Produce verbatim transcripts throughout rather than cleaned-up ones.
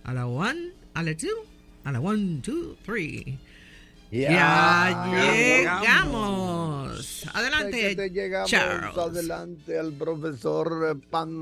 A la one, a la two, a la one, two, three. Ya, ya llegamos. Adelante, te llegamos Charles. Adelante al profesor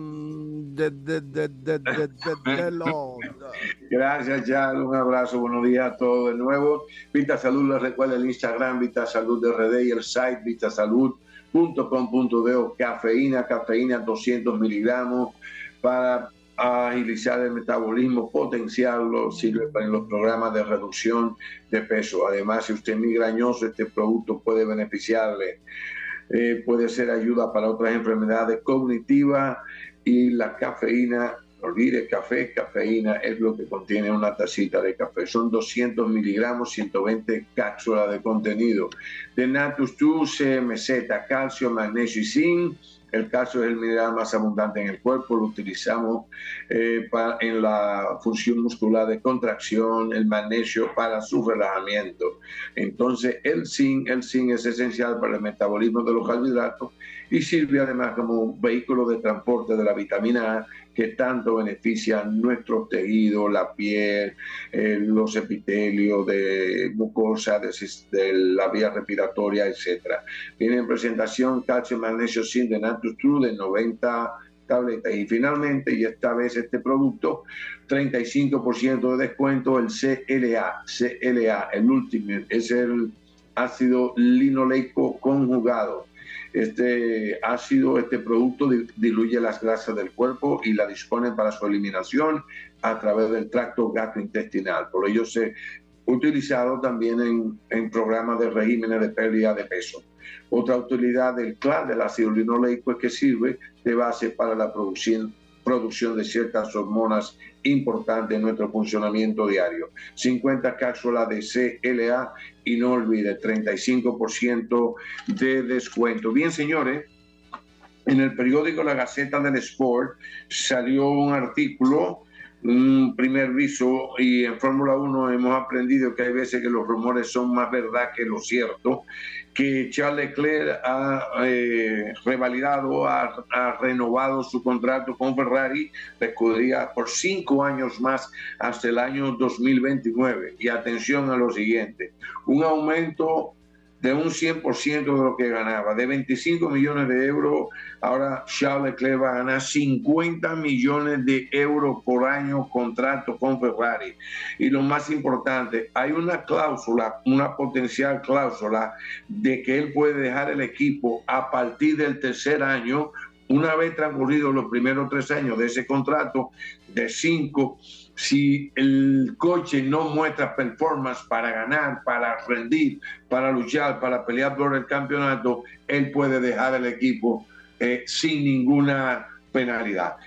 Pan de, de, de, de, de, de, de Londres. Gracias, Charles. Un abrazo. Buenos días a todos de nuevo. Vita Salud, les recuerda el Instagram Vita Salud de R D y el site vitasalud punto com punto do. Cafeína, cafeína doscientos miligramos para agilizar el metabolismo, potenciarlo, sirve para los programas de reducción de peso. Además, si usted es migrañoso, este producto puede beneficiarle. Eh, puede ser ayuda para otras enfermedades cognitivas y la cafeína, no olvide, café, cafeína es lo que contiene una tacita de café. Son doscientos miligramos, ciento veinte cápsulas de contenido. De Natus dos, C M Z, calcio, magnesio y zinc. El calcio es el mineral más abundante en el cuerpo, lo utilizamos eh, para, en la función muscular de contracción, el magnesio para su relajamiento. Entonces el zinc, el zinc es esencial para el metabolismo de los carbohidratos y sirve además como un vehículo de transporte de la vitamina A que tanto beneficia nuestros tejidos, la piel, eh, los epitelios de mucosa, de, de la vía respiratoria, etcétera. Viene en presentación calcio, magnesio, zinc de Natus True de noventa tabletas. Y finalmente, y esta vez este producto, treinta y cinco por ciento de descuento, el C L A. C L A, el último, es el ácido linoleico conjugado. Este ácido, este producto diluye las grasas del cuerpo y la dispone para su eliminación a través del tracto gastrointestinal. Por ello se ha utilizado también en, en programas de regímenes de pérdida de peso. Otra utilidad del C L A, del ácido linoleico, es que sirve de base para la producción, producción de ciertas hormonas importantes en nuestro funcionamiento diario. cincuenta cápsulas de C L A y no olvide, treinta y cinco por ciento de descuento. Bien, señores, en el periódico La Gaceta del Sport salió un artículo, un primer viso, y en Fórmula uno hemos aprendido que hay veces que los rumores son más verdad que lo cierto, que Charles Leclerc ha eh, revalidado, ha, ha renovado su contrato con Ferrari, la escudería, por cinco años más hasta el año dos mil veintinueve. Y atención a lo siguiente, un aumento de un cien por ciento de lo que ganaba, de veinticinco millones de euros, ahora Charles Leclerc va a ganar cincuenta millones de euros por año contrato con Ferrari. Y lo más importante, hay una cláusula, una potencial cláusula de que él puede dejar el equipo a partir del tercer año, una vez transcurridos los primeros tres años de ese contrato, de cinco. Si el coche no muestra performance para ganar, para rendir, para luchar, para pelear por el campeonato, él puede dejar el equipo eh, sin ninguna penalidad.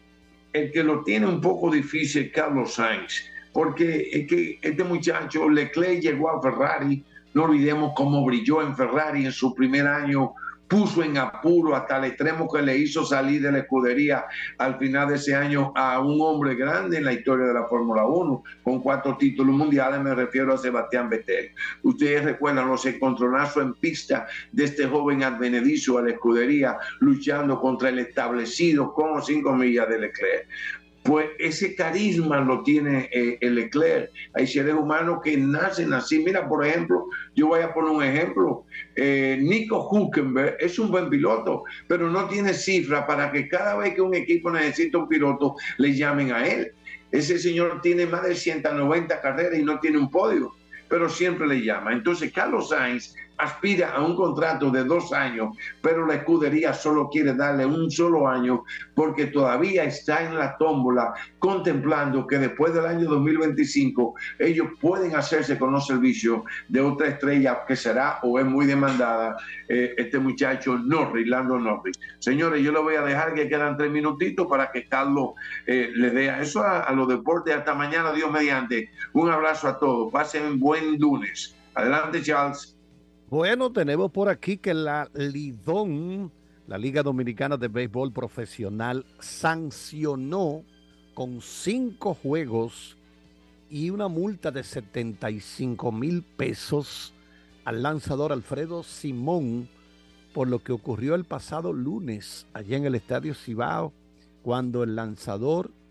El que lo tiene un poco difícil es Carlos Sainz, porque es que este muchacho Leclerc llegó a Ferrari, no olvidemos cómo brilló en Ferrari en su primer año, puso en apuro hasta el extremo que le hizo salir de la escudería al final de ese año a un hombre grande en la historia de la Fórmula uno, con cuatro títulos mundiales, me refiero a Sebastián Vettel. Ustedes recuerdan los encontronazos en pista de este joven advenedizo a la escudería, luchando contra el establecido con o cinco millas de Leclerc. Pues ese carisma lo tiene eh, el Leclerc. Hay seres humanos que nacen así. Mira, por ejemplo, yo voy a poner un ejemplo. Eh, Nico Hülkenberg es un buen piloto, pero no tiene cifra para que cada vez que un equipo necesita un piloto, le llamen a él. Ese señor tiene más de ciento noventa carreras y no tiene un podio, pero siempre le llama. Entonces, Carlos Sainz aspira a un contrato de dos años, pero la escudería solo quiere darle un solo año porque todavía está en la tómbola contemplando que después del año dos mil veinticinco ellos pueden hacerse con los servicios de otra estrella que será o es muy demandada, eh, este muchacho Norris, Lando Norris. Señores, yo le voy a dejar que quedan tres minutitos para que Carlos eh, le dé a eso a, a los deportes. Hasta mañana, Dios mediante. Un abrazo a todos. Pasen buen lunes. Adelante, Charles. Bueno, tenemos por aquí que la Lidón, la Liga Dominicana de Béisbol Profesional, sancionó con cinco juegos y una multa de setenta y cinco mil pesos al lanzador Alfredo Simón por lo que ocurrió el pasado lunes allá en el Estadio Cibao, cuando el lanzador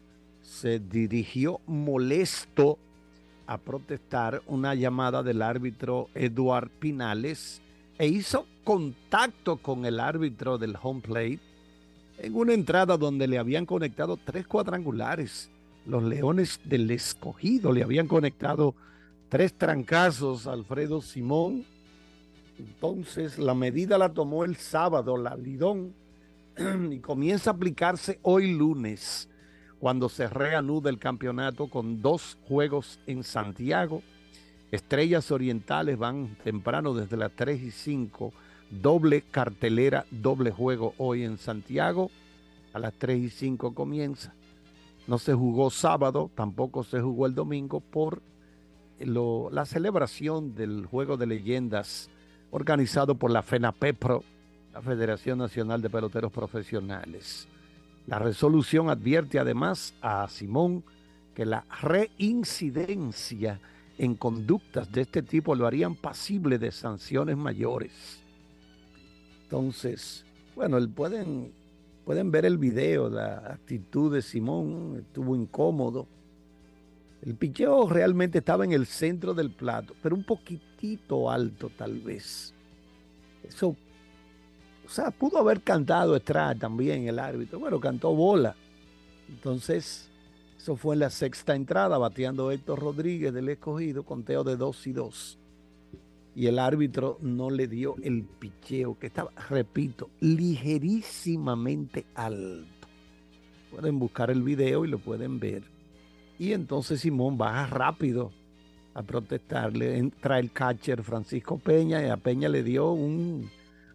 se dirigió molesto a protestar una llamada del árbitro Eduard Pinales e hizo contacto con el árbitro del home plate en una entrada donde le habían conectado tres cuadrangulares. Los Leones del Escogido le habían conectado tres trancazos a Alfredo Simón. Entonces la medida la tomó el sábado la Lidón y comienza a aplicarse hoy lunes, cuando se reanuda el campeonato con dos juegos en Santiago. Estrellas Orientales van temprano desde las tres y cinco, doble cartelera, doble juego hoy en Santiago. A las tres y cinco comienza. No se jugó sábado, tampoco se jugó el domingo por lo, la celebración del Juego de Leyendas organizado por la FENAPEPRO, la Federación Nacional de Peloteros Profesionales. La resolución advierte además a Simón que la reincidencia en conductas de este tipo lo harían pasible de sanciones mayores. Entonces, bueno, él pueden, pueden ver el video, la actitud de Simón, estuvo incómodo. El picheo realmente estaba en el centro del plato, pero un poquitito alto tal vez. Eso, o sea, pudo haber cantado strike también el árbitro. Bueno, cantó bola. Entonces, eso fue en la sexta entrada, bateando Héctor Rodríguez del Escogido, conteo de dos y dos. Y el árbitro no le dio el picheo, que estaba, repito, ligerísimamente alto. Pueden buscar el video y lo pueden ver. Y entonces Simón baja rápido a protestarle. Entra el catcher Francisco Peña y a Peña le dio un,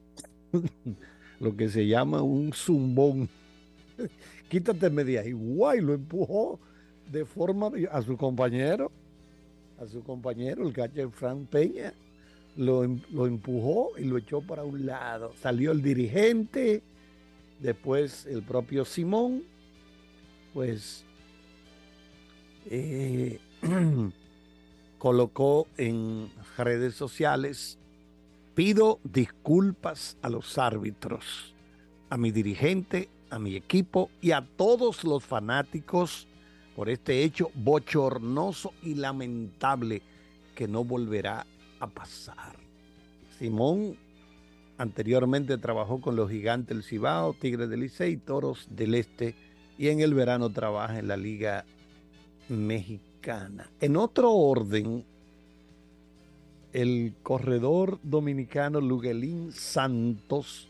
lo que se llama un zumbón. Quítate media y guay, lo empujó de forma a su compañero, a su compañero, el catcher Frank Peña, lo, lo empujó y lo echó para un lado. Salió el dirigente, después el propio Simón, pues eh, colocó en redes sociales: pido disculpas a los árbitros, a mi dirigente, a mi equipo y a todos los fanáticos por este hecho bochornoso y lamentable que no volverá a pasar. Simón anteriormente trabajó con los Gigantes del Cibao, Tigres del Licey, Toros del Este, y en el verano trabaja en la Liga Mexicana. En otro orden, el corredor dominicano Luguelín Santos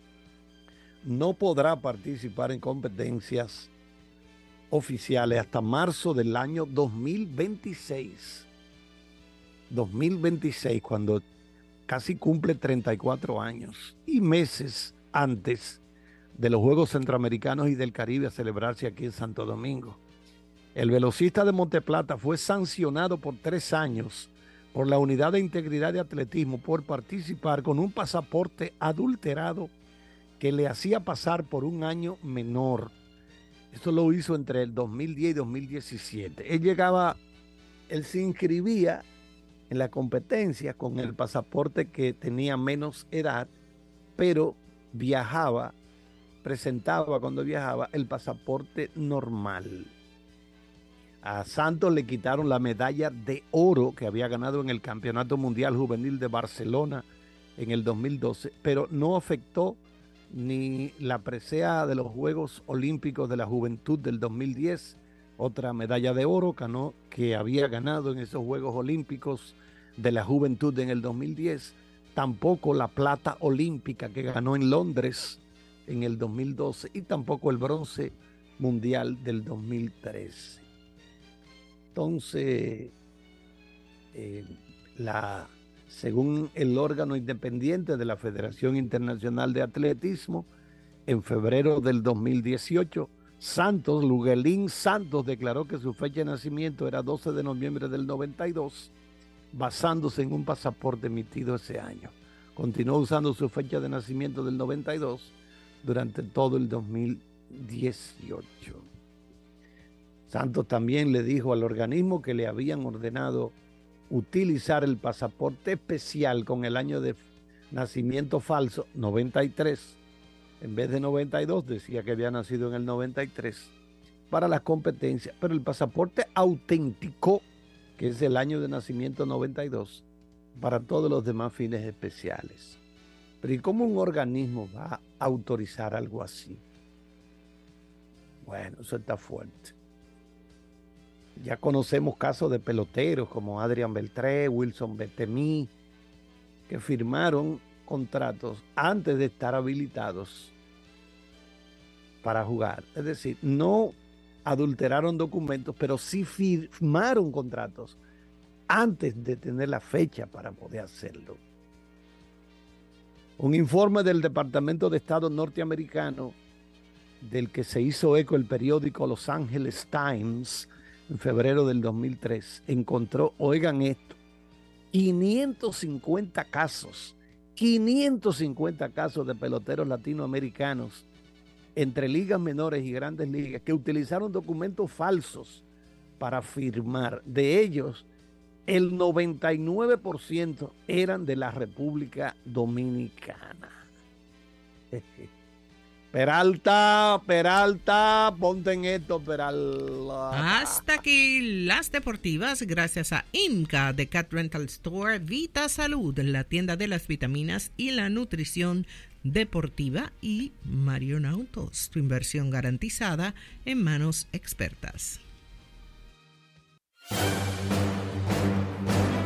no podrá participar en competencias oficiales hasta marzo del año dos mil veintiséis. dos mil veintiséis, cuando casi cumple treinta y cuatro años y meses antes de los Juegos Centroamericanos y del Caribe a celebrarse aquí en Santo Domingo. El velocista de Monteplata fue sancionado por tres años por la Unidad de Integridad de Atletismo por participar con un pasaporte adulterado que le hacía pasar por un año menor. Esto lo hizo entre el dos mil diez y dos mil diecisiete. Él llegaba, él se inscribía en la competencia con el pasaporte que tenía menos edad, pero viajaba, presentaba cuando viajaba el pasaporte normal. A Santos le quitaron la medalla de oro que había ganado en el Campeonato Mundial Juvenil de Barcelona en el dos mil doce, pero no afectó ni la presea de los Juegos Olímpicos de la Juventud del dos mil diez, otra medalla de oro ganó, que había ganado en esos Juegos Olímpicos de la Juventud en el dos mil diez, tampoco la plata olímpica que ganó en Londres en el dos mil doce y tampoco el bronce mundial del dos mil trece. Entonces, eh, la, según el órgano independiente de la Federación Internacional de Atletismo, en febrero del dos mil dieciocho, Santos, Luguelín Santos, declaró que su fecha de nacimiento era doce de noviembre del noventa y dos, basándose en un pasaporte emitido ese año. Continuó usando su fecha de nacimiento del noventa y dos durante todo el dos mil dieciocho. Santos también le dijo al organismo que le habían ordenado utilizar el pasaporte especial con el año de nacimiento falso, noventa y tres, en vez de noventa y dos, decía que había nacido en el noventa y tres, para las competencias, pero el pasaporte auténtico, que es el año de nacimiento noventa y dos, para todos los demás fines especiales. Pero ¿y cómo un organismo va a autorizar algo así? Bueno, eso está fuerte. Ya conocemos casos de peloteros como Adrián Beltré, Wilson Betemí, que firmaron contratos antes de estar habilitados para jugar. Es decir, no adulteraron documentos, pero sí firmaron contratos antes de tener la fecha para poder hacerlo. Un informe del Departamento de Estado norteamericano, del que se hizo eco el periódico Los Angeles Times en febrero del dos mil tres, encontró, oigan esto, quinientos cincuenta casos, quinientos cincuenta casos de peloteros latinoamericanos entre ligas menores y grandes ligas que utilizaron documentos falsos para firmar. De ellos, el noventa y nueve por ciento eran de la República Dominicana. Peralta, Peralta, ponte en esto, Peralta. Hasta aquí las deportivas, gracias a Inca de Cat Rental Store, Vita Salud, la tienda de las vitaminas y la nutrición deportiva, y Marion Autos, tu inversión garantizada en manos expertas.